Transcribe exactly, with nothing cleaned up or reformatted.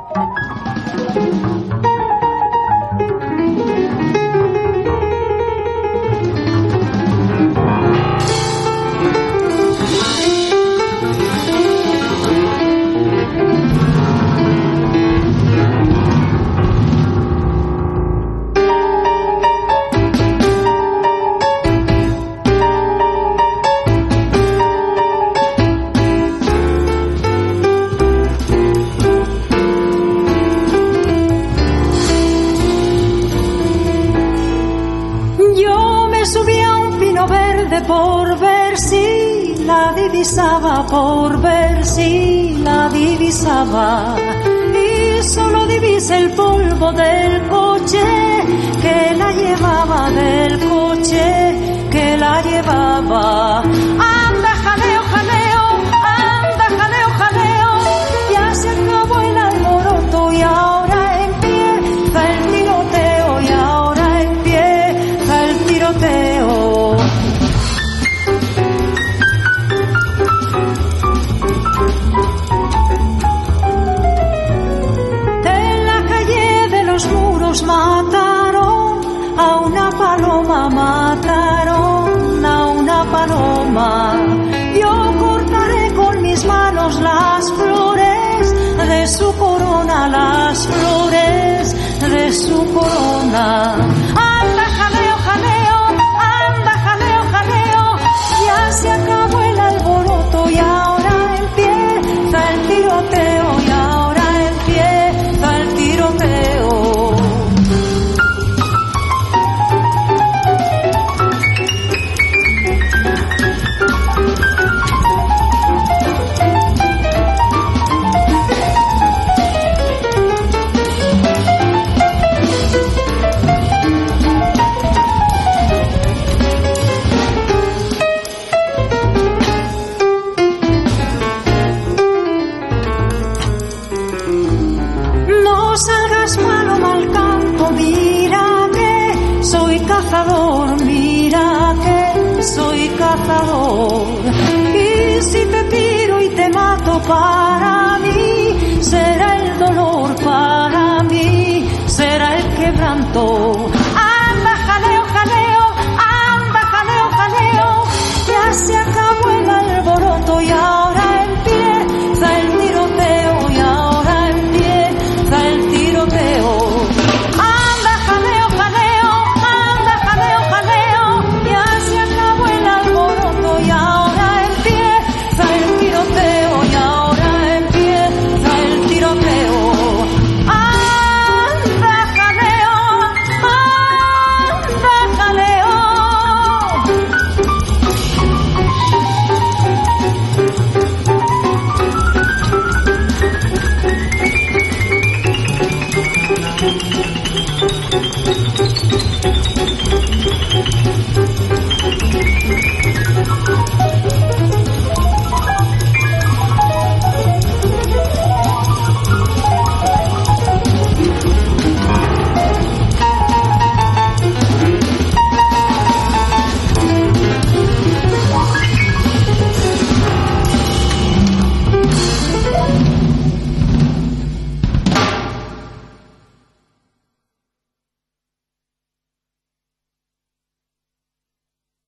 Por ver si la divisaba, por ver si la divisaba, y solo divisé el polvo del coche que la llevaba, del coche que la llevaba. Anda, jaleo, jaleo, anda, jaleo, jaleo, ya se acabó el alboroto y ahora empieza el tiroteo, y ahora empieza el tiroteo. Mataron a una paloma, mataron a una paloma. Yo cortaré con mis manos las flores de su corona, las flores de su corona. Anda, jaleo, jaleo, anda, jaleo, jaleo, ya se acabó el alboroto y ahora empieza el tiroteo, y ahora empieza el tiroteo. Mira que soy cazador, y si te tiro y te mato para